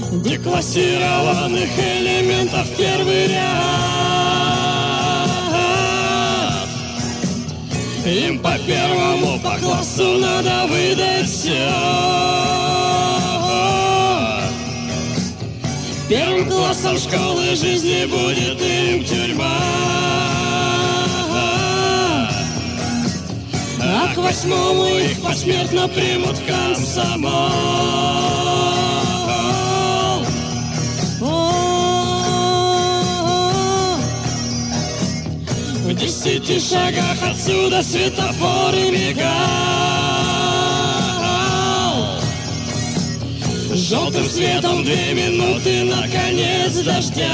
деклассированных элементов первый ряд. Им по первому по классу надо выдать все. Первым классом школы жизни будет им тюрьма, а к восьмому их посмертно примут в комсомол. В 10 шагах отсюда светофоры мигал. Желтым светом 2 минуты на конец дождя.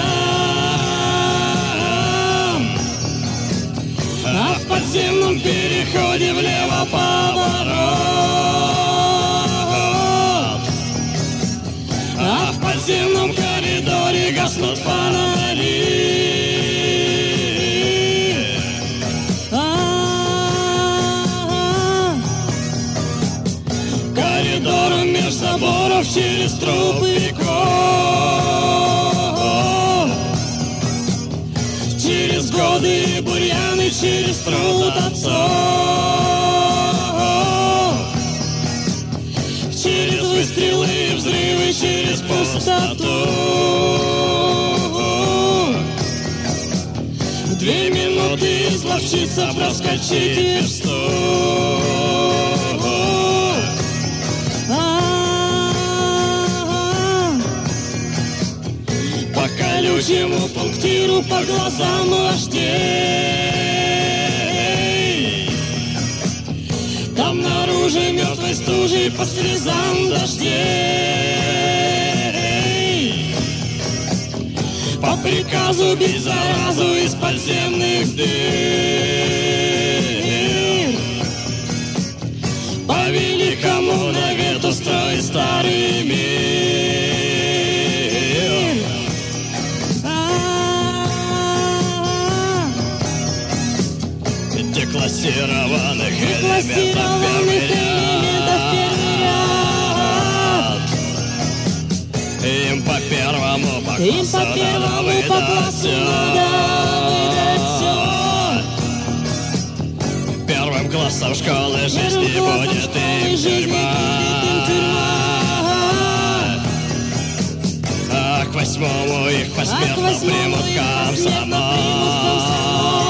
А в подземном переходе влево поворот. А в подземном коридоре гаснут фонари. Коридором меж заборов через тупиков, через годы и бурьяны, через труд отцов, через выстрелы и взрывы, через пустоту. 2 минуты изловчиться, проскочить версту. По колючему пунктиру, по глазам вождей. Там наружу мертвой стужей, по слезам дождей. По приказу бить заразу из подземных дыр. По великому навету строить старый мир. Деклассированных элементов первый ряд. Им по первому по классу надо выдать все. Первым классом школы жизни будет им тюрьма, а к восьмому их посмертно примут в комсомол.